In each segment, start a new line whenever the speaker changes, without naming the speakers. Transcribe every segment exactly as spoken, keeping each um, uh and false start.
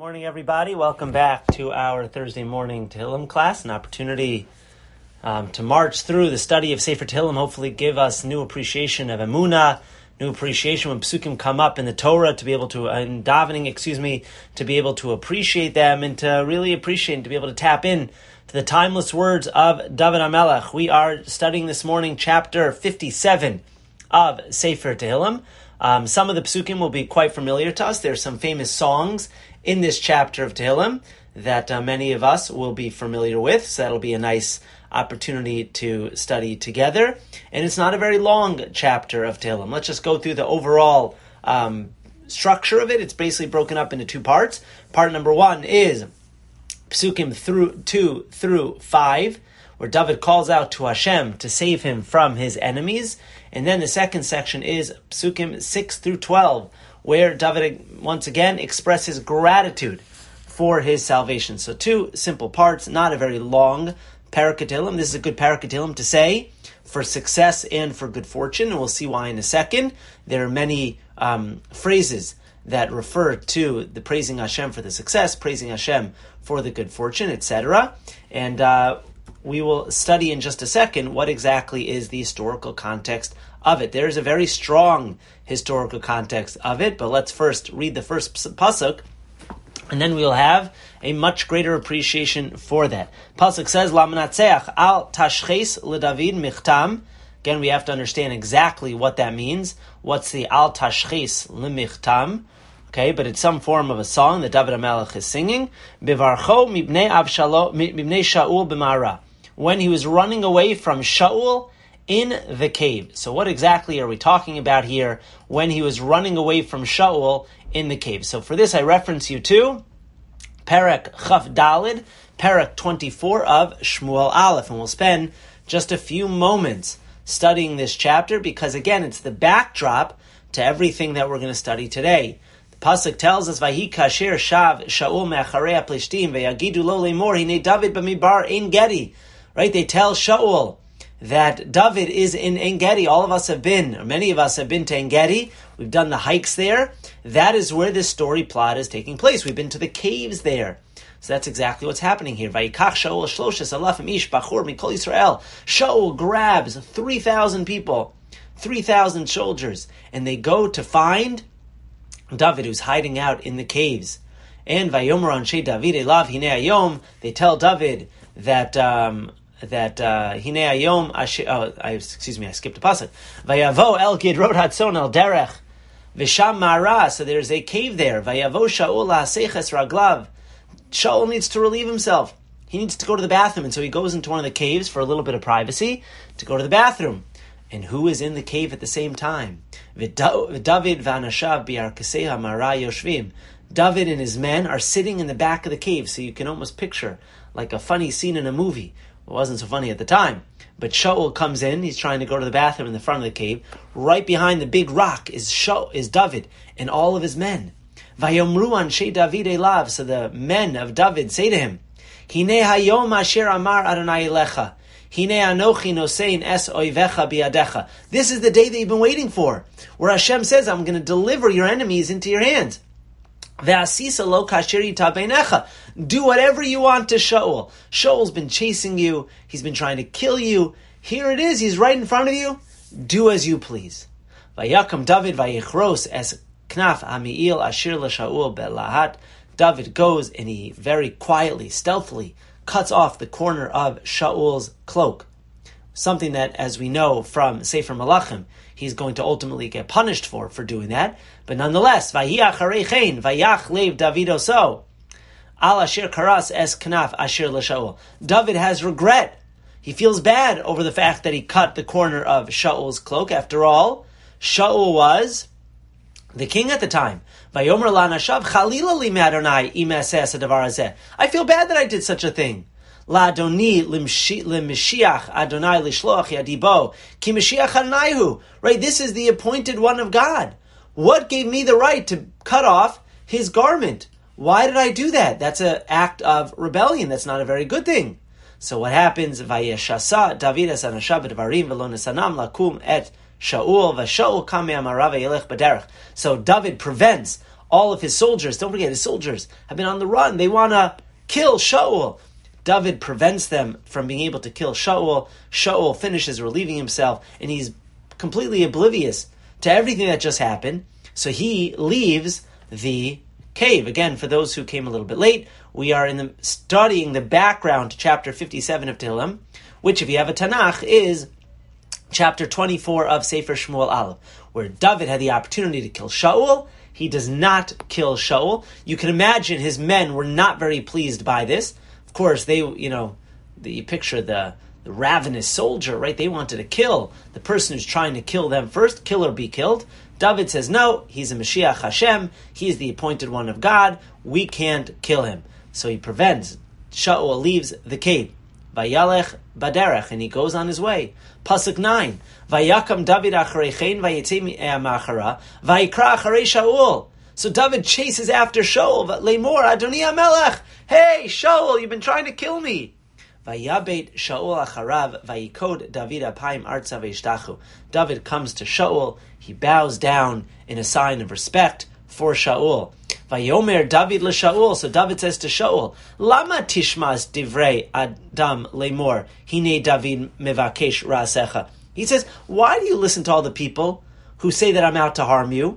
Morning, everybody. Welcome back to our Thursday morning Tehillim class. An opportunity um, to march through the study of Sefer Tehillim, hopefully give us new appreciation of Emunah, new appreciation when Psukim come up in the Torah, to be able to, uh, in davening, excuse me, to be able to appreciate them and to really appreciate and to be able to tap in to the timeless words of David HaMelech. We are studying this morning chapter fifty-seven of Sefer Tehillim. Um, some of the Psukim will be quite familiar to us. There are some famous songs in this chapter of Tehillim that uh, many of us will be familiar with, so that'll be a nice opportunity to study together. And it's not a very long chapter of Tehillim. Let's just go through the overall um, structure of it. It's basically broken up into two parts. Part number one is Psukim through two through five, where David calls out to Hashem to save him from his enemies. And then the second section is Psukim six through twelve, where David once again expresses gratitude for his salvation. So two simple parts, not a very long Parak Tehillim. This is a good Parak Tehillim to say for success and for good fortune, and we'll see why in a second. There are many um, phrases that refer to the praising Hashem for the success, praising Hashem for the good fortune, et cetera. And uh, we will study in just a second what exactly is the historical context of it. There is a very strong historical context of it, but let's first read the first pasuk, and then we'll have a much greater appreciation for that. Pasuk says, La menatzeach al tashches leDavid michtam. Again, we have to understand exactly what that means. What's the al tashches lemichtam? Okay, but it's some form of a song that David HaMelech is singing. Bivarcho mibnei Avshalom mibnei Shaul b'mara. When he was running away from Shaul in the cave. So what exactly are we talking about here when he was running away from Shaul in the cave? So for this I reference you to Perek Chaf Dalid, Perek twenty-four of Shmuel Aleph, and we'll spend just a few moments studying this chapter because again it's the backdrop to everything that we're going to study today. The pasuk tells us, Vahi kasher shav Shaul me'acharei ha'plishtim ve'yagidu lo le'mor hinei David b'midbar ein gedi. Right? They tell Shaul that David is in En Gedi. All of us have been, or many of us have been to En Gedi. We've done the hikes there. That is where this story plot is taking place. We've been to the caves there. So that's exactly what's happening here. Vayikach Shaul shloshes alafim ish bachur mikol Yisrael. Shaul grabs three thousand people, three thousand soldiers, and they go to find David, who's hiding out in the caves. And Vayomer anshe David elav hinei hayom. They tell David that um, that hinei hayom asher. Oh, I, excuse me, I skipped a pasuk. Vayavo el gidrot hatzon el derech v'sham mara. So there's a cave there. Vayavo Shaul la'aseches raglav. Shaul needs to relieve himself. He needs to go to the bathroom, and so he goes into one of the caves for a little bit of privacy to go to the bathroom. And who is in the cave at the same time? David v'anashav bi'arkasei hamara yoshvim. David and his men are sitting in the back of the cave, so you can almost picture like a funny scene in a movie. It wasn't so funny at the time. But Shaul comes in, he's trying to go to the bathroom in the front of the cave. Right behind the big rock is Shaul, is David and all of his men. Vayomru anshe David elav. So the men of David say to him, Hinei hayom asher amar Adonai elecha. Hinei anochi nosein es oivecha biadecha. This is the day that you've been waiting for, where Hashem says, I'm going to deliver your enemies into your hands. Do whatever you want to Shaul. Shaul's been chasing you. He's been trying to kill you. Here it is. He's right in front of you. Do as you please. Vayakam David vayichros es knaf ami'il ashir l'Shaul belahat. David goes and he very quietly, stealthily cuts off the corner of Shaul's cloak. Something that, as we know from Sefer Malachim, he's going to ultimately get punished for, for doing that. But nonetheless, Vahi acharei chen, vayach lev David oso, al asher karas es knaf asher l'Shaul. David has regret. He feels bad over the fact that he cut the corner of Shaul's cloak. After all, Shaul was the king at the time. Vayomer la'anashav chalila li me'Adonai im aseh hadavar hazeh. I feel bad that I did such a thing. La'adoni limshiach Adonai lishloach yadibo ki Mashiach Adonaihu. Right, this is the appointed one of God. What gave me the right to cut off his garment? Why did I do that? That's an act of rebellion. That's not a very good thing. So what happens? Vayeshasa David es anashav b'dvarim v'lo nesanam lakum et Shaul v'Shaul kamei amarav yelech b'derech. So David prevents all of his soldiers, don't forget, his soldiers have been on the run. They want to kill Shaul. David prevents them from being able to kill Shaul. Shaul finishes relieving himself, and he's completely oblivious to everything that just happened. So he leaves the cave. Again, for those who came a little bit late, we are in the studying the background to chapter fifty-seven of Tehillim, which, if you have a Tanakh, is chapter twenty-four of Sefer Shmuel Aleph, where David had the opportunity to kill Shaul. He does not kill Shaul. You can imagine his men were not very pleased by this. Of course, they, you know, the, you picture the, the ravenous soldier, right? They wanted to kill the person who's trying to kill them first, kill or be killed. David says, no, he's a Mashiach Hashem. He's the appointed one of God. We can't kill him. So he prevents. Shaul leaves the cave. Vayalech baderech, and he goes on his way. Pasuk nine. Vayakam David acharechein vayetze ma'achara vayikra acharei Shaul. So David chases after Shaul. Lemor Adoni HaMelech. Hey, Shaul, you've been trying to kill me. Vayabet Shaul acharav vayikod David apayim artza veishtachu. David comes to Shaul. He bows down in a sign of respect for Shaul. Vayomer David LeShaul. So David says to Shaul, Lama tishmas divrei Adam lemor hine David mevakesh ra'asecha. He says, why do you listen to all the people who say that I'm out to harm you?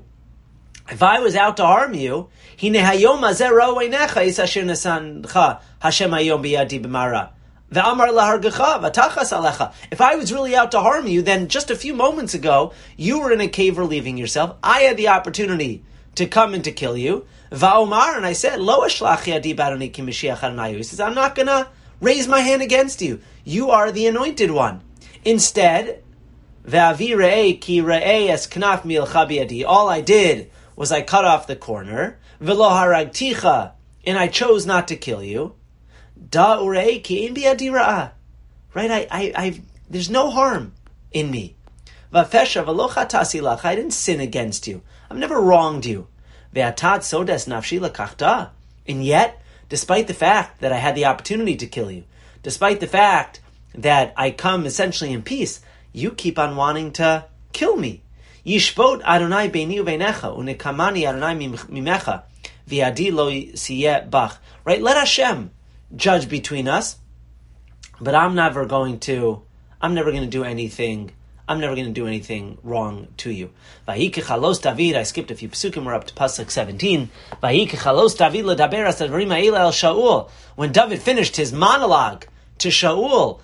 If I was out to harm you, hine hayom azer ro'einecha is asher nasancha Hashem hayom biyadi b'mara. Ve'amar lahargecha v'tachas alecha. If I was really out to harm you, then just a few moments ago, you were in a cave relieving yourself. I had the opportunity to come and to kill you. Va'omar, and I said, Lo ashlach yadi b'adoni ki Mashiach Adonai. He says, I'm not going to raise my hand against you. You are the anointed one. Instead, ve'avi re'ei ki re'ei es knaf milcha biyadi. All I did was I cut off the corner. Ve'lo haragticha, and I chose not to kill you. Da urei ki in biyadi ra'ah. Right? I, I, I, there's no harm in me. Va'fesha ve'lo chatasi lach. I didn't sin against you. I've never wronged you. Ve'atat sodes nafshi lakachta. And yet, despite the fact that I had the opportunity to kill you, despite the fact that I come essentially in peace, you keep on wanting to kill me. Yishbot Adonai beini uvenecha unekamani Adonai mimecha v'adi lo siyeh bach. Right? Let Hashem judge between us, but I'm never going to. I'm never going to do anything. I'm never going to do anything wrong to you. Vayikechalos David. I skipped a few psukim. We're up to pasuk seventeen. Vayikechalos David ledaber asadarim ha'ila el Shaul. When David finished his monologue to Shaul,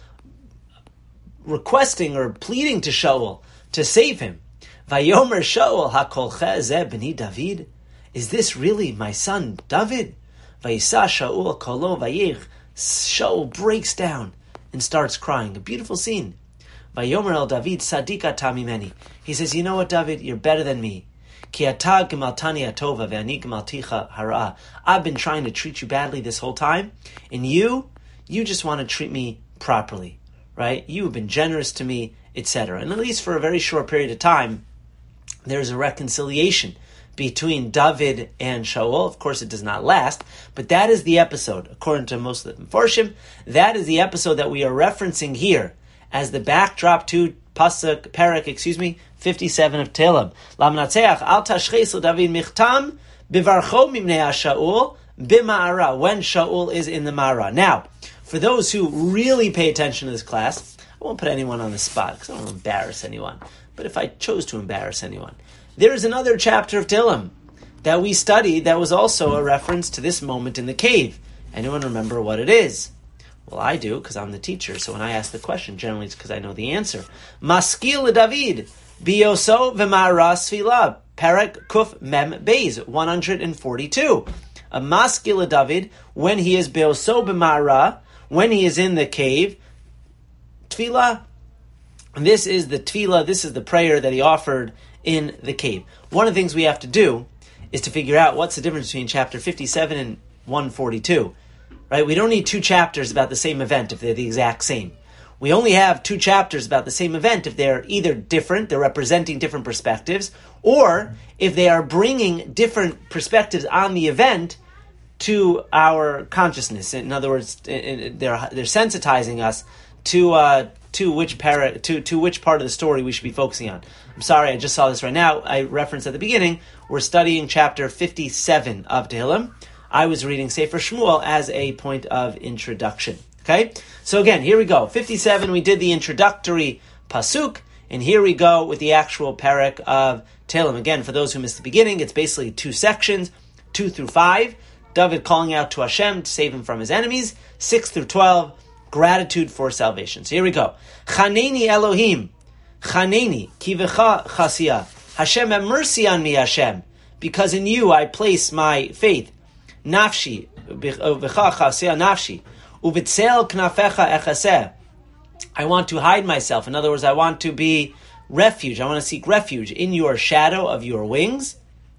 requesting or pleading to Shaul to save him, Vayomer Shaul hakolche zeh b'ni David. Is this really my son David? Vayisa Shaul kolo vayich. Shaul breaks down and starts crying. A beautiful scene. Vayomer el David sadika tamimeni. He says, you know what, David? You're better than me. Ki ata gemaltani atova ve'ani gemalticha hara. I've been trying to treat you badly this whole time, and you, you just want to treat me properly, right? You have been generous to me, et cetera. And at least for a very short period of time, there's a reconciliation between David and Shaul. Of course, it does not last, but that is the episode, according to most of the Mefarshim, that is the episode that we are referencing here as the backdrop to Pasuk, Perek, excuse me, fifty-seven of Tehillim. Lamnatzeach al tashchesu David michtam bivarcho mimnei Shaul b'ma'ara, when Shaul is in the Ma'ara. Now, for those who really pay attention to this class, I won't put anyone on the spot because I don't want to embarrass anyone. But if I chose to embarrass anyone, there is another chapter of Tehillim that we studied that was also a reference to this moment in the cave. Anyone remember what it is? Well, I do, because I'm the teacher. So when I ask the question, generally it's because I know the answer. Maskil David, Bioso v'ma'ara sfila, Perek Kuf Mem Beis, one hundred forty-two. A Maskil David, when he is Bioso b'ma'ara, when he is in the cave, Tefillah. And this is the Tefillah, this is the prayer that he offered in the cave. One of the things we have to do is to figure out what's the difference between chapter fifty-seven and one forty-two. Right? We don't need two chapters about the same event if they're the exact same. We only have two chapters about the same event if they're either different, they're representing different perspectives, or if they are bringing different perspectives on the event to our consciousness. In other words, they're they're sensitizing us to uh, to which para, to, to which part of the story we should be focusing on. I'm sorry, I just saw this right now. I referenced at the beginning, we're studying chapter fifty-seven of Tehillim. I was reading Sefer Shmuel as a point of introduction. Okay? So again, here we go. fifty-seven, we did the introductory pasuk, and here we go with the actual parak of Tehillim. Again, for those who missed the beginning, it's basically two sections, two through five. David calling out to Hashem to save him from his enemies. six through twelve, gratitude for salvation. So here we go. Chaneni Elohim. Chaneni, kivecha chasia. Hashem, have mercy on me, Hashem, because in you I place my faith. Nafshi, vecha chasia nafshi. Uvitzel knafecha echaseh. I want to hide myself. In other words, I want to be refuge. I want to seek refuge in your shadow of your wings.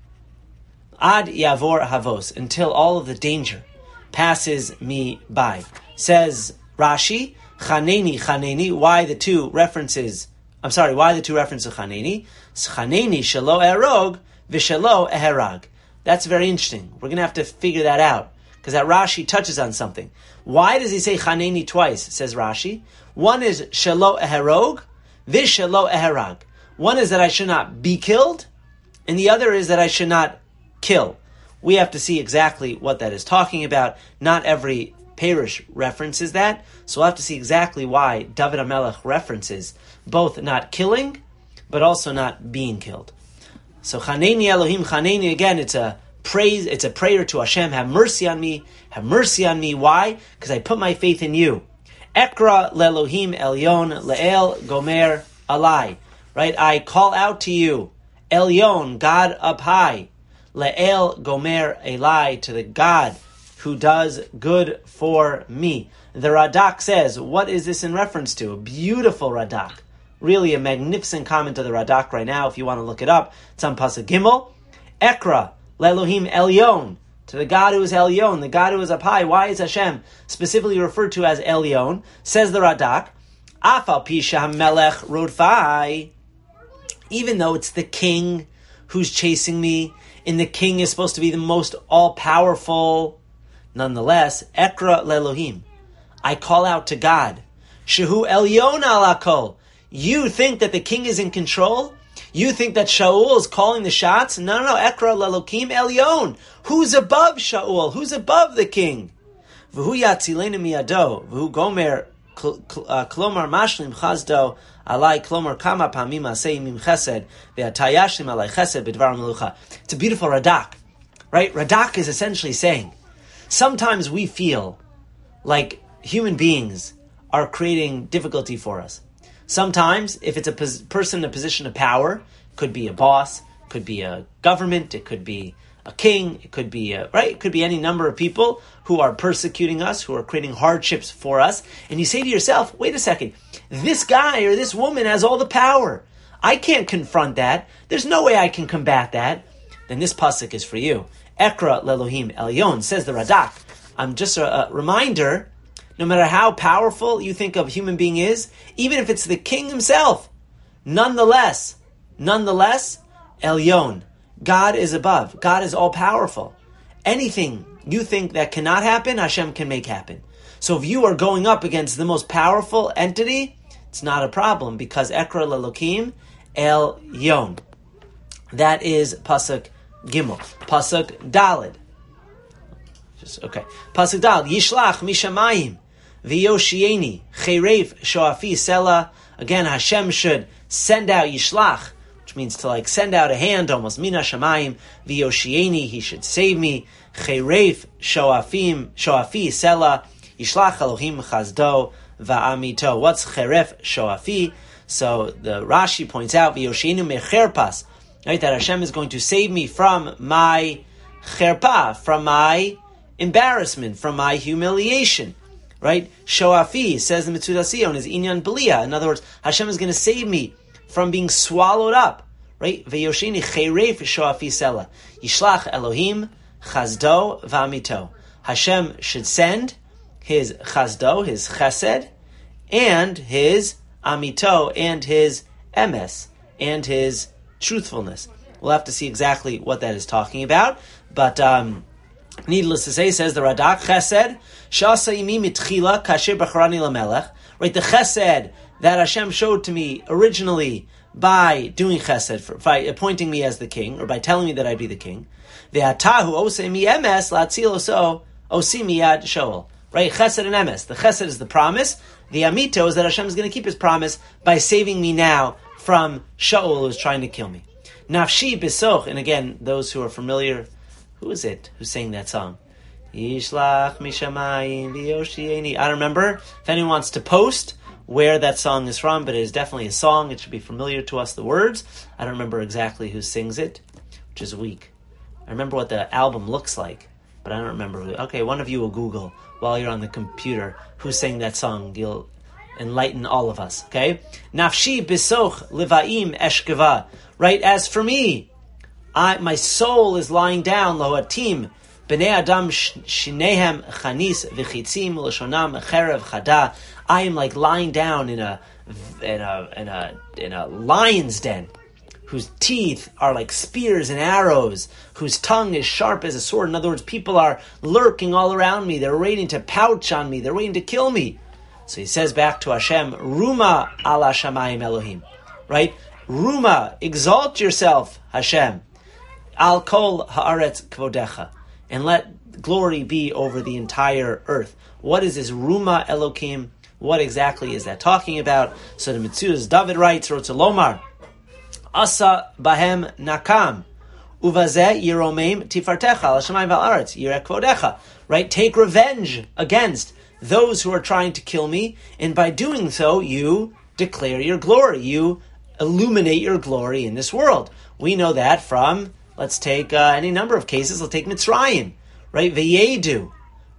Ad yavor havos, until all of the danger passes me by. Says Rashi, Chaneni, Chaneni. Why the two references? I'm sorry. Why the two references to Chaneni? Chaneni shelo erog v'shelo eherag. That's very interesting. We're going to have to figure that out because that Rashi touches on something. Why does he say Chaneni twice? Says Rashi. One is shelo eherog, v'shelo eherag. One is that I should not be killed, and the other is that I should not kill. We have to see exactly what that is talking about. Not every Perush references that, so we'll have to see exactly why David HaMelech references both not killing, but also not being killed. So Chaneni Elohim, Chaneni, again, it's a praise, it's a prayer to Hashem, have mercy on me, have mercy on me. Why? Because I put my faith in you. Ekra le'Elohim Elyon le'el gomer alai. Right? I call out to you, Elyon, God up high, le'el gomer elai, to the God who does good for me. The Radak says, what is this in reference to? A beautiful Radak. Really a magnificent comment of the Radak right now, if you want to look it up. It's on Pasuk Gimel. Ekra, le'Elohim Elyon, to the God who is Elyon, the God who is up high. Why is Hashem specifically referred to as Elyon? Says the Radak, Afal pi she'hamelech rodfai, even though it's the king who's chasing me, and the king is supposed to be the most all-powerful, nonetheless, Ekra le'Elohim, I call out to God. Shehu Elyon ala kol. You think that the king is in control? You think that Shaul is calling the shots? No, no, no. Ekra le'Elohim Elyon. Who's above Shaul? Who's above the king? V'hu yatzilenu miyado. V'hu gomer klomar mashlim chazdo alai klomar kama pamim asei mim chesed ve'atayashlim alai chesed b'dvar melucha. It's a beautiful Radak, right? Radak is essentially saying, sometimes we feel like human beings are creating difficulty for us. Sometimes, if it's a pos- person in a position of power, could be a boss, could be a government, it could be a king, it could be a, right? It could be any number of people who are persecuting us, who are creating hardships for us. And you say to yourself, wait a second, this guy or this woman has all the power. I can't confront that. There's no way I can combat that. Then this pasuk is for you. Ekra le'Elohim Elyon, says the Radak. I'm just a, a reminder, no matter how powerful you think a human being is, even if it's the king himself, nonetheless, nonetheless, Elyon, God is above. God is all-powerful. Anything you think that cannot happen, Hashem can make happen. So if you are going up against the most powerful entity, it's not a problem, because Ekra le'Elohim Elyon. That is Pasuk Gimel. Pasuk Daled. Just, okay. Pasuk Daled. Yishlach mishamayim v'yoshieni cherev shoafi sela. Again, Hashem should send out Yishlach, which means to like send out a hand, almost mina shamayim v'yoshieni. He should save me. Cherev shoafim shoafi sela. Yishlach Elohim chazdo va'amito. What's cheref shoafi? So the Rashi points out v'yoshienu mecherpas. Right, that Hashem is going to save me from my cherpa, from my embarrassment, from my humiliation. Right? Shoafi, says the Metzudas Sion, is inyan belia. In other words, Hashem is going to save me from being swallowed up. Right? Ve'yoshini cherev shoafi sela. Yishlach Elohim chazdo v'amito. Hashem should send his chazdo, his chesed, and his amito, and his emes, and his truthfulness. We'll have to see exactly what that is talking about. But um, needless to say, says the Radak, Chesed, Shasa imi mitchila kasher b'charani lamelech. Right, the Chesed that Hashem showed to me originally by doing chesed, for, by appointing me as the king, or by telling me that I'd be the king. Ve'atahu osei mi emes la'atzil oso osi miyad shoel. Right? Chesed and emes. The chesed is the promise. The amito is that Hashem is going to keep his promise by saving me now from Shaul, who's trying to kill me. Nafshi bisoch, and again, those who are familiar, who is it who sang that song? Yishlach mishamayim v'yoshieni. I don't remember. If anyone wants to post where that song is from, but it is definitely a song. It should be familiar to us, the words. I don't remember exactly who sings it, which is weak. I remember what the album looks like, but I don't remember who. Okay, one of you will Google while you're on the computer who sang that song. You'll enlighten all of us, okay? Nafshi bisoch livaim eshkeva. Right, as for me, I, my soul is lying down, lohatim, b'nei adam shinehem chanis v'chitzim l'shonam cherev chada. I am like lying down in a in a in a in a lion's den, whose teeth are like spears and arrows, whose tongue is sharp as a sword. In other words, people are lurking all around me. They're waiting to pouch on me. They're waiting to kill me. So he says back to Hashem, Ruma ala shamayim Elohim. Right? Ruma, exalt yourself, Hashem. Al kol haaretz kvodecha. And let glory be over the entire earth. What is this Ruma Elohim? What exactly is that talking about? So the Metzudas, David writes, Rotzalomar, Asa bahem nakam, uvazeh yiromeim tifartecha, al shamayim v'aretz, yireh kvodecha. Right? Take revenge against those who are trying to kill me, and by doing so, you declare your glory. You illuminate your glory in this world. We know that from, let's take uh, any number of cases. Let's take Mitzrayim, right? V'yedu.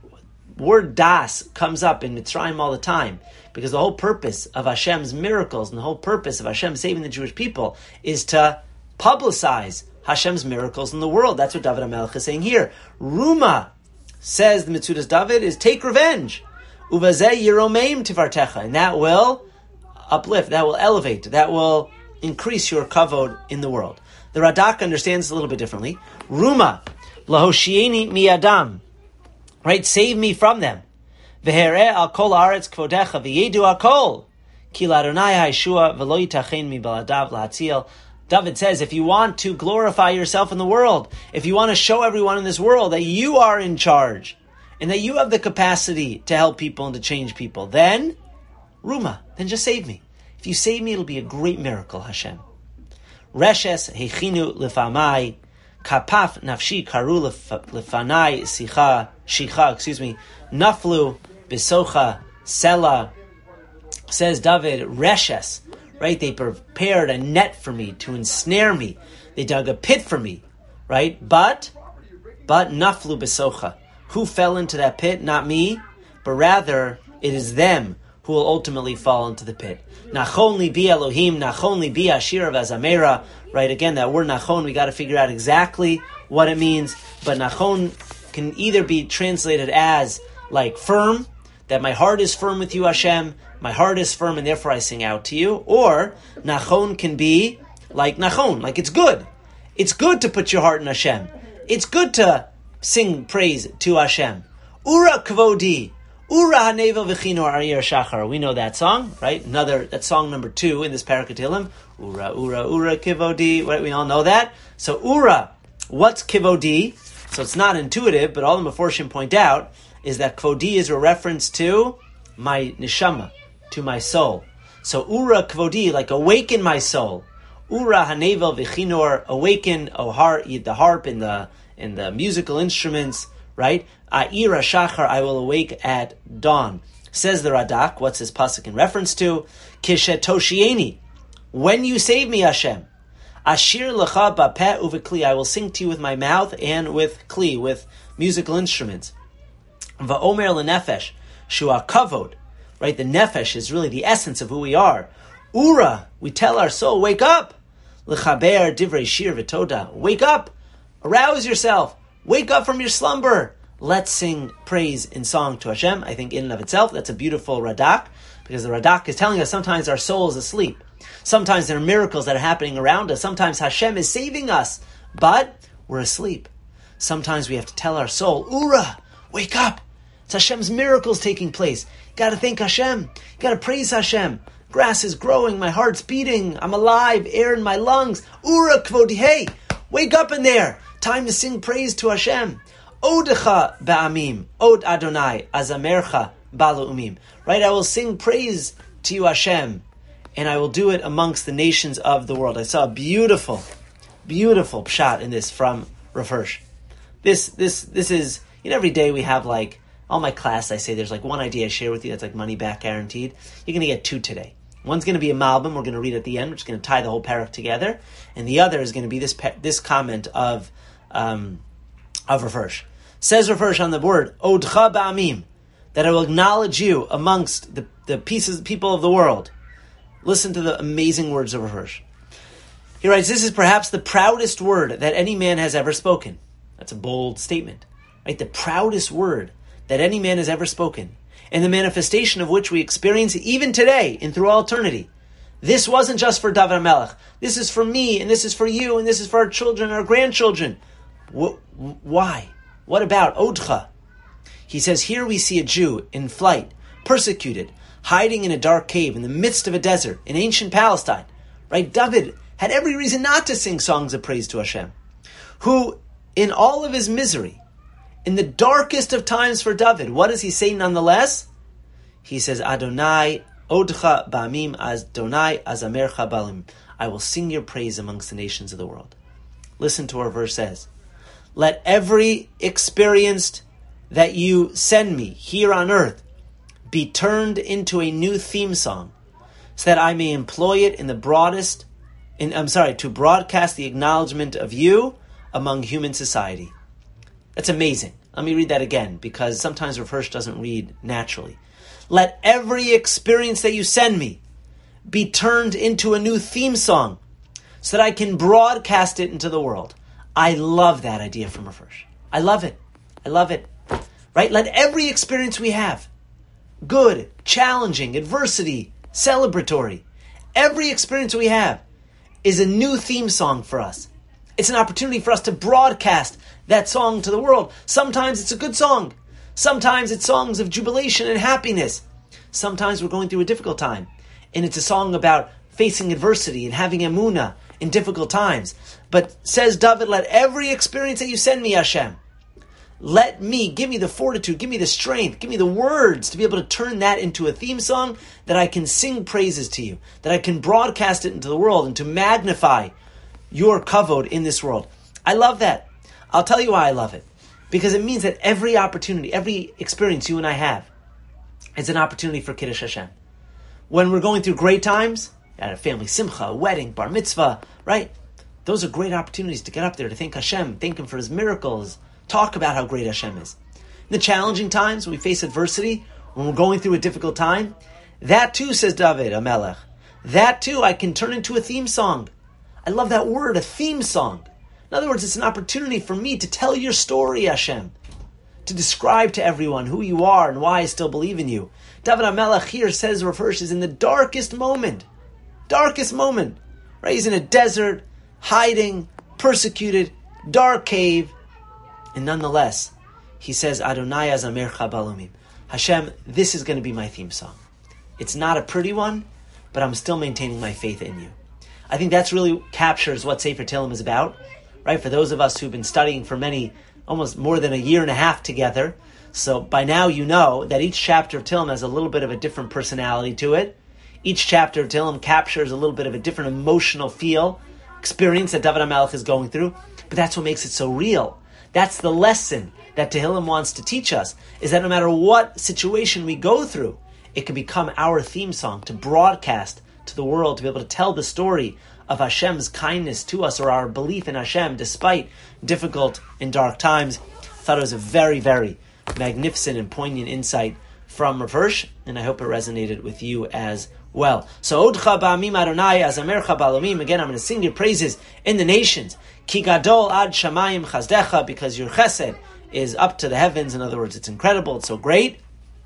Word das comes up in Mitzrayim all the time, because the whole purpose of Hashem's miracles and the whole purpose of Hashem saving the Jewish people is to publicize Hashem's miracles in the world. That's what David HaMelech is saying here. Ruma, says the Metzudas David, is take revenge. Uvazeh yiromeim tifartecha, and that will uplift, that will elevate, that will increase your kavod in the world. The Radak understands a little bit differently. Ruma, lahoshieni miyadam, right? Save me from them. V'hereh al kol haaretz kvodecha v'yedu al kol ki l'Adonai ha'yeshua v'lo yitachen mi baladav la'atzil. David says, if you want to glorify yourself in the world, if you want to show everyone in this world that you are in charge and that you have the capacity to help people and to change people, then Ruma, then just save me. If you save me, it'll be a great miracle, Hashem. Reshes hechinu lefamai, kapaf nafshi karu lefanai sicha, shicha, excuse me, naflu bisocha sela. Says David, reshes, right? They prepared a net for me to ensnare me. They dug a pit for me, right? But, but naflu bisocha. Who fell into that pit? Not me, but rather it is them who will ultimately fall into the pit. Nachon li bi Elohim, nachon li bi Ashira v'Azamera. Right, again, that word nachon, we got to figure out exactly what it means. But nachon can either be translated as, like, firm, that my heart is firm with you, Hashem, my heart is firm and therefore I sing out to you. Or, nachon can be like nachon, like it's good. It's good to put your heart in Hashem. It's good to sing praise to Hashem. Ura kvodi. Ura hanevel v'chinor ariyar shachar. We know that song, right? Another, that's song number two in this Parak Tehillim. Ura, ura, ura, kivodi. Right? We all know that. So ura, what's kivodi? So it's not intuitive, but all the Meforshim point out is that kvodi is a reference to my neshama, to my soul. So ura kvodi, like awaken my soul. Ura hanevel v'chinor, awaken, oh heart, the harp and the and the musical instruments, right? A'ira shachar, I will awake at dawn. Says the Radak, what's his pasuk in reference to? Kishetoshieni, when you save me, Hashem. Ashir lecha bapeh uvekli, I will sing to you with my mouth and with kli, with musical instruments. Va'omer lenefesh, shua kavod, right? The nefesh is really the essence of who we are. Ura, we tell our soul, wake up. Lechaber divrei shir v'toda, wake up. Arouse yourself. Wake up from your slumber. Let's sing praise in song to Hashem. I think in and of itself, that's a beautiful Radak, because the Radak is telling us sometimes our soul is asleep. Sometimes there are miracles that are happening around us. Sometimes Hashem is saving us, but we're asleep. Sometimes we have to tell our soul, Ura, wake up. It's Hashem's miracles taking place. You got to thank Hashem. You got to praise Hashem. Grass is growing, my heart's beating, I'm alive, air in my lungs. Ura kvodi, hey, wake up in there. Time to sing praise to Hashem. Odecha ba'amim, od Adonai, azamercha balu'umim. Right, I will sing praise to you, Hashem, and I will do it amongst the nations of the world. I saw a beautiful, beautiful pshat in this from Rav Hirsch. This, this, this is, you know, every day we have like, all my class, I say there's like one idea I share with you that's like money back guaranteed. You're going to get two today. One's going to be a malbim, we're going to read at the end, which is going to tie the whole parak together. And the other is going to be this this comment of um, of Rav Hirsch. Says Rav Hirsch on the board, Odcha ba'amim, that I will acknowledge you amongst the, the pieces, people of the world. Listen to the amazing words of Rav Hirsch. He writes, this is perhaps the proudest word that any man has ever spoken. That's a bold statement. Right? The proudest word that any man has ever spoken, and the manifestation of which we experience even today and through all eternity. This wasn't just for David HaMelech. This is for me, and this is for you, and this is for our children, our grandchildren. Wh- why? What about Odcha? He says, here we see a Jew in flight, persecuted, hiding in a dark cave in the midst of a desert in ancient Palestine. Right? David had every reason not to sing songs of praise to Hashem, who, in all of his misery, in the darkest of times for David, what does he say nonetheless? He says, Adonai, Odcha ba'amim, Adonai, azamercha balim. I will sing your praise amongst the nations of the world. Listen to what our verse says. Let every experience that you send me here on earth be turned into a new theme song, so that I may employ it in the broadest, in, I'm sorry, to broadcast the acknowledgement of you among human society. That's amazing. Let me read that again, because sometimes Rav Hirsch doesn't read naturally. Let every experience that you send me be turned into a new theme song, so that I can broadcast it into the world. I love that idea from Rav Hirsch. I love it. I love it. Right? Let every experience we have, good, challenging, adversity, celebratory, every experience we have is a new theme song for us. It's an opportunity for us to broadcast that song to the world. Sometimes it's a good song. Sometimes it's songs of jubilation and happiness. Sometimes we're going through a difficult time, and it's a song about facing adversity and having emunah in difficult times. But says David, let every experience that you send me, Hashem, let me, give me the fortitude, give me the strength, give me the words to be able to turn that into a theme song that I can sing praises to you, that I can broadcast it into the world and to magnify your kavod in this world. I love that. I'll tell you why I love it. Because it means that every opportunity, every experience you and I have is an opportunity for Kiddush Hashem. When we're going through great times, at a family simcha, a wedding, bar mitzvah, right? Those are great opportunities to get up there, to thank Hashem, thank Him for His miracles, talk about how great Hashem is. In the challenging times, when we face adversity, when we're going through a difficult time, that too, says David HaMelech, that too I can turn into a theme song. I love that word, a theme song. In other words, it's an opportunity for me to tell your story, Hashem, to describe to everyone who you are and why I still believe in you. David HaMelech here says, Rav Hirsch is in the darkest moment, darkest moment, right? He's in a desert, hiding, persecuted, dark cave, and nonetheless, he says, Adonai azamercha balumim. Hashem, this is going to be my theme song. It's not a pretty one, but I'm still maintaining my faith in you. I think that's really captures what Sefer Tehillim is about, right? For those of us who've been studying for many, almost more than a year and a half together, so by now you know that each chapter of Tehillim has a little bit of a different personality to it. Each chapter of Tehillim captures a little bit of a different emotional feel, experience that David HaMelech is going through, but that's what makes it so real. That's the lesson that Tehillim wants to teach us, is that no matter what situation we go through, it can become our theme song to broadcast to the world, to be able to tell the story of Hashem's kindness to us or our belief in Hashem despite difficult and dark times. I thought it was a very, very magnificent and poignant insight from Rav Hirsch, and I hope it resonated with you as well. So, Odcha ba'amim Adonai azamercha balomim. Again, I'm going to sing your praises in the nations. Ki gadol ad shamayim chazdecha, because your chesed is up to the heavens. In other words, it's incredible, it's so great.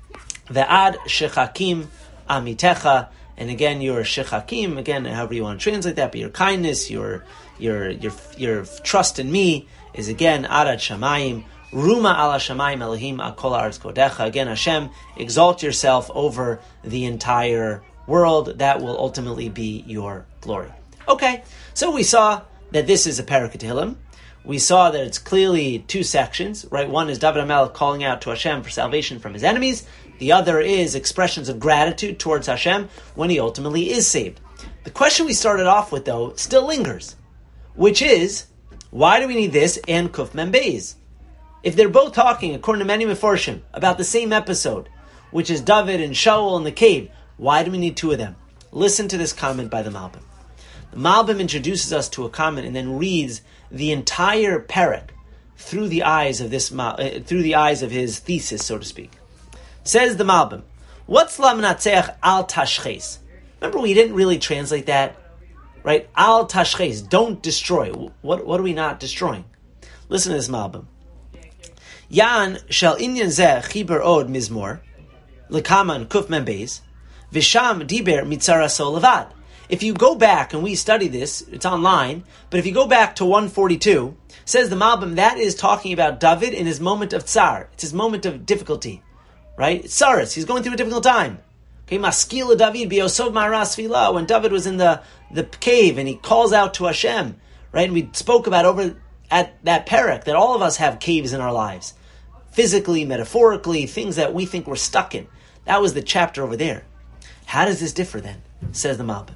Ve'ad shechakim amitecha. And again, your shechakim, again, however you want to translate that, but your kindness, your your your your trust in me is again arat shamayim, ruma ala shamayim Elohim akol haaretz kodecha. Again, Hashem, exalt yourself over the entire world that will ultimately be your glory. Okay, so we saw that this is a Perek Tehillim. We saw that it's clearly two sections, right? One is David HaMelech calling out to Hashem for salvation from his enemies. The other is expressions of gratitude towards Hashem when he ultimately is saved. The question we started off with, though, still lingers, which is, why do we need this and Kuf Mem Beis? If they're both talking, according to many Meforshim, about the same episode, which is David and Shaul in the cave, why do we need two of them? Listen to this comment by the Malbim. The Malbim introduces us to a comment and then reads the entire Perek through the eyes of this uh, through the eyes of his thesis, so to speak. Says the Malbim, what's La Menatzeach Al Tashches? Remember, we didn't really translate that, right? Al Tashches, don't destroy. What what are we not destroying? Listen to this Malbim. Yan shel inyan zeh chiber od mizmor lekaman kuf mem beis v'sham diber mitzara so levad. If you go back, and we study this, it's online, but if you go back to one forty-two, says the Malbim, that is talking about David in his moment of tsar. It's his moment of difficulty, right? It's tsaris. He's going through a difficult time. Okay, maskila David biosov maras filah, when David was in the, the cave and he calls out to Hashem, right? And we spoke about over at that Perek that all of us have caves in our lives. Physically, metaphorically, things that we think we're stuck in. That was the chapter over there. How does this differ then? Says the Malbim.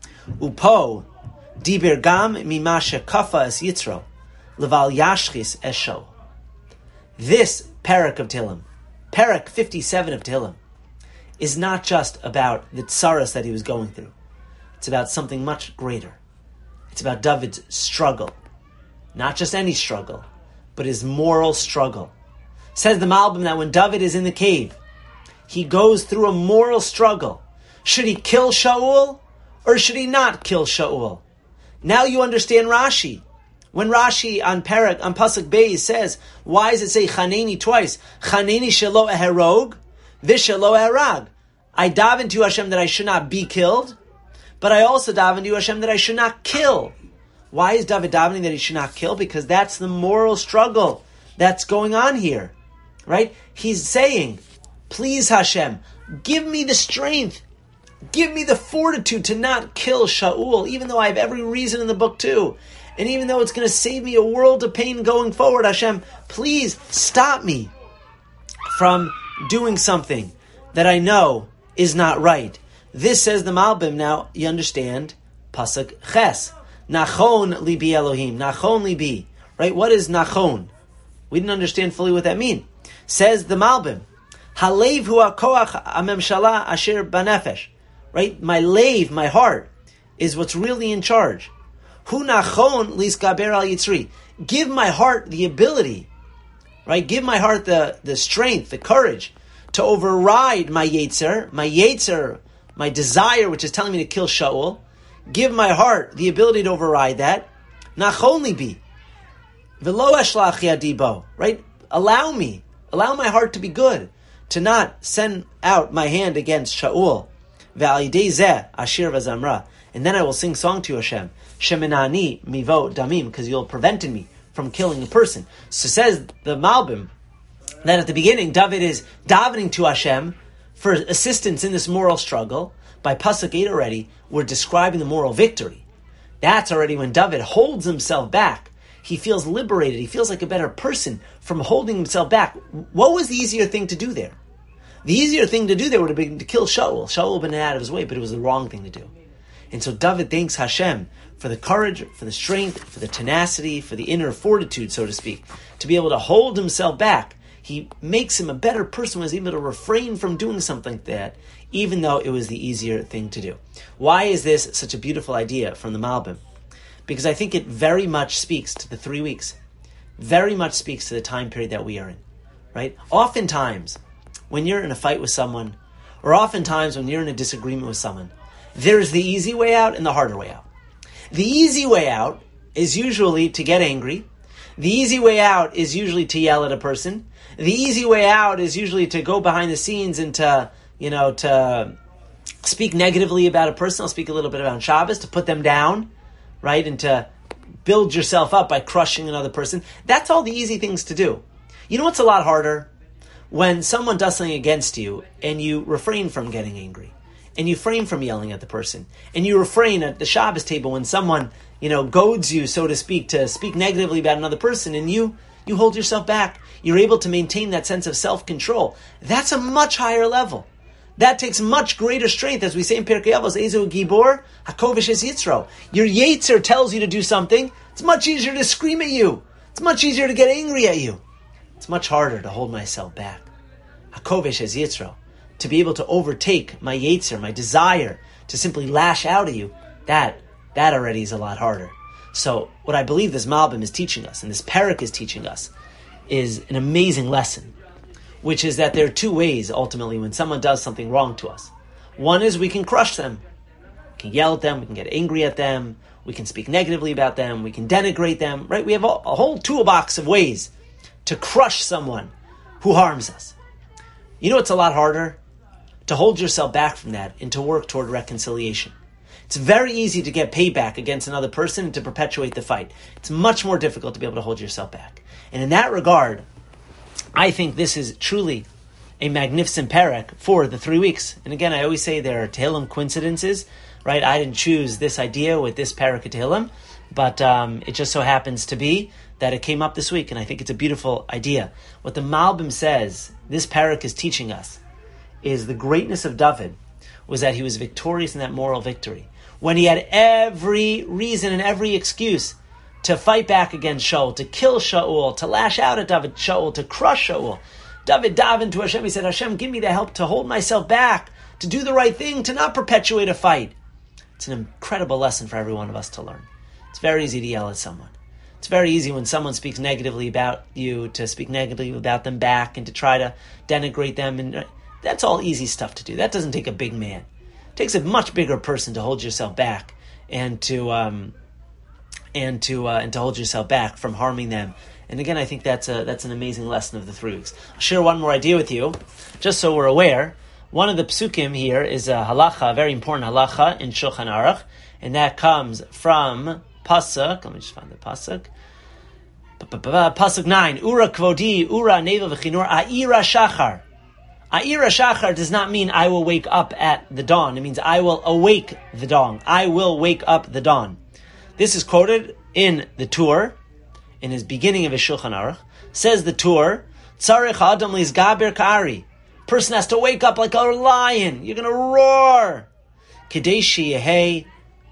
Upo diber gam mimashe kafa es yitzro leval yashchis esho. This Perek of Tehillim, Perek fifty-seven of Tehillim, is not just about the tsaras that he was going through. It's about something much greater. It's about David's struggle. Not just any struggle, but his moral struggle. Says the Malbim that when David is in the cave, he goes through a moral struggle. Should he kill Shaul or should he not kill Shaul? Now you understand Rashi. When Rashi on Perek, on Pasuk Beis says, why does it say Chaneni twice? Chaneni shelo eherog, v'shelo eherag. I daven to Hashem that I should not be killed, but I also daven to Hashem that I should not kill. Why is David davening that he should not kill? Because that's the moral struggle that's going on here, right? He's saying, please Hashem, give me the strength, give me the fortitude to not kill Shaul, even though I have every reason in the book too. And even though it's going to save me a world of pain going forward, Hashem, please stop me from doing something that I know is not right. This, says the Malbim, now you understand, Pasuk Ches. Nachon libi Elohim. Nachon libi. Right? What is Nachon? We didn't understand fully what that means. Says the Malbim, Halev hu hakoach hamemshala asher banefesh. Right? My lave, my heart, is what's really in charge. Hu nachon liskaber al yitzri. Give my heart the ability, right? Give my heart the, the strength, the courage to override my yetzer, my yetzer, my desire, which is telling me to kill Shaul. Give my heart the ability to override that. Nachon libi. V'lo eshlach yadi bo. Right? Allow me, allow my heart to be good, to not send out my hand against Shaul. Ve'al yidei zeh ashir v'zamra. And then I will sing song to you, Hashem. Shemenani mivo damim, because you'll prevent me from killing a person. So says the Malbim that at the beginning, David is davening to Hashem for assistance in this moral struggle. By Pasuk eight already, we're describing the moral victory. That's already when David holds himself back. He feels liberated. He feels like a better person from holding himself back. What was the easier thing to do there? The easier thing to do there would have been to kill Shaul. Shaul would have been out of his way, but it was the wrong thing to do. And so David thanks Hashem for the courage, for the strength, for the tenacity, for the inner fortitude, so to speak, to be able to hold himself back. He makes him a better person, was able to refrain from doing something like that, even though it was the easier thing to do. Why is this such a beautiful idea from the Malbim? Because I think it very much speaks to the three weeks, very much speaks to the time period that we are in, right? Oftentimes, when you're in a fight with someone, or oftentimes when you're in a disagreement with someone, there's the easy way out and the harder way out. The easy way out is usually to get angry. The easy way out is usually to yell at a person. The easy way out is usually to go behind the scenes and to, you know, to speak negatively about a person. I'll speak a little bit about Shabbos, to put them down, right? And to build yourself up by crushing another person. That's all the easy things to do. You know what's a lot harder? When someone does something against you and you refrain from getting angry. and you refrain from yelling at the person, and you refrain at the Shabbos table when someone, you know, goads you, so to speak, to speak negatively about another person, and you you hold yourself back. You're able to maintain that sense of self-control. That's a much higher level. That takes much greater strength, as we say in Pirkei Avos, Ezu Gibor, Hakovish es Yitzro. Your Yetzer tells you to do something. It's much easier to scream at you. It's much easier to get angry at you. It's much harder to hold myself back. Hakovish es Yitzro. To be able to overtake my Yetzer, my desire to simply lash out at you, that, that already is a lot harder. So what I believe this Malbim is teaching us, and this Parak is teaching us, is an amazing lesson, which is that there are two ways, ultimately, when someone does something wrong to us. One is we can crush them. We can yell at them, we can get angry at them, we can speak negatively about them, we can denigrate them, right? We have a, a whole toolbox of ways to crush someone who harms us. You know what's a lot harder? To hold yourself back from that and to work toward reconciliation. It's very easy to get payback against another person and to perpetuate the fight. It's much more difficult to be able to hold yourself back. And in that regard, I think this is truly a magnificent parak for the three weeks. And again, I always say there are Tehillim coincidences, right? I didn't choose this idea with this parak of Tehillim, but um, it just so happens to be that it came up this week, and I think it's a beautiful idea. What the Malbim says, this parak is teaching us, is the greatness of David was that he was victorious in that moral victory. When he had every reason and every excuse to fight back against Shaul, to kill Shaul, to lash out at David, Shaul, to crush Shaul. David davened to Hashem. He said, Hashem, give me the help to hold myself back, to do the right thing, to not perpetuate a fight. It's an incredible lesson for every one of us to learn. It's very easy to yell at someone. It's very easy when someone speaks negatively about you to speak negatively about them back and to try to denigrate them. And that's all easy stuff to do. That doesn't take a big man. It takes a much bigger person to hold yourself back and to um, and to uh, and to hold yourself back from harming them. And again, I think that's a that's an amazing lesson of the three weeks. I'll share one more idea with you, just so we're aware. One of the psukim here is a halacha, a very important halacha in Shulchan Aruch, and that comes from pasuk. Let me just find the pasuk. Pasuk nine. Ura kvodi, ura neva v'chinor, a'ira shachar. A'ira shachar does not mean I will wake up at the dawn. It means I will awake the dawn. I will wake up the dawn. This is quoted in the Tur, in his beginning of his Shulchan Aruch. Says the Tur, Tzarech Adam lizgaber ka'ari. Person has to wake up like a lion. You're going to roar. Kedei sheyehei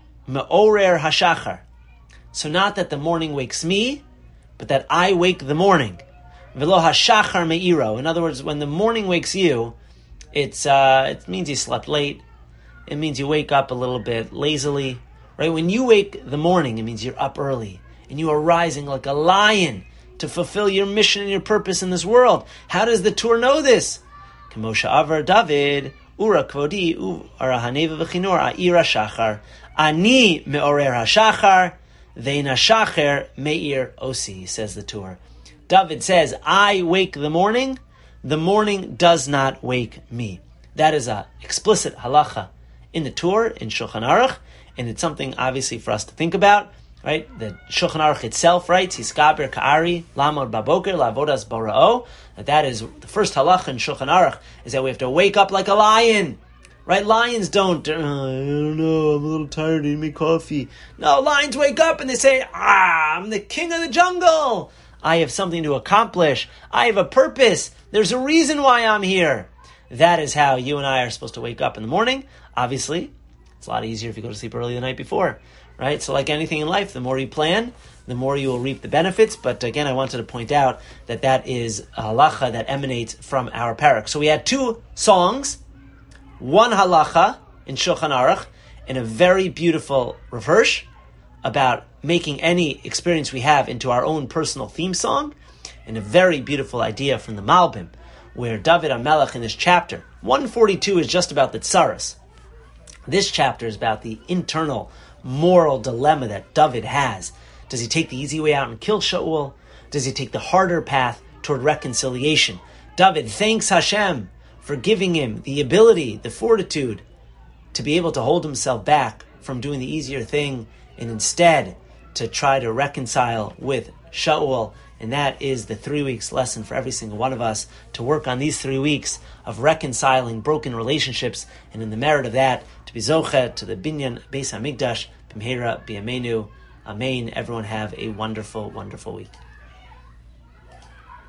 me'orer hashachar. So not that the morning wakes me, but that I wake the morning. V'lo hashachar me'iro. In other words, when the morning wakes you, it's uh, it means you slept late. It means you wake up a little bit lazily. Right? When you wake the morning, it means you're up early. And you are rising like a lion to fulfill your mission and your purpose in this world. How does the Tur know this? K'moshe Avar David, Ura Kvodi, Ura Haneva V'chinor, A'ira Shachar, Ani Me'orer HaShachar, Ve'ina Shacher Me'ir Osi, says the Tur. David says, I wake the morning, the morning does not wake me. That is a explicit halacha in the Tur, in Shulchan Aruch, and it's something obviously for us to think about. Right, the Shulchan Aruch itself writes, "Hiskaber ka'ari lamod baboker lavodas barao." That that is the first halacha in Shulchan Aruch, is that we have to wake up like a lion. Right, lions don't. Uh, I don't know. I'm a little tired. I need me coffee. No, lions wake up and they say, "Ah, I'm the king of the jungle. I have something to accomplish. I have a purpose. There's a reason why I'm here." That is how you and I are supposed to wake up in the morning. Obviously, it's a lot easier if you go to sleep early the night before. Right? So like anything in life, the more you plan, the more you will reap the benefits. But again, I wanted to point out that that is a halacha that emanates from our parak. So we had two songs, one halacha in Shulchan Aruch, and a very beautiful reverse about making any experience we have into our own personal theme song, and a very beautiful idea from the Malbim, where David HaMelech in this chapter, one forty-two is just about the tsaras. This chapter is about the internal moral dilemma that David has. Does he take the easy way out and kill Shaul? Does he take the harder path toward reconciliation? David thanks Hashem for giving him the ability, the fortitude, to be able to hold himself back from doing the easier thing and instead to try to reconcile with Shaul And that is the three weeks lesson for every single one of us, to work on these three weeks of reconciling broken relationships, and in the merit of that, to be zochet to the binyan Beis Hamikdash b'mheira b'yameinu. Amen. Everyone have a wonderful, wonderful week.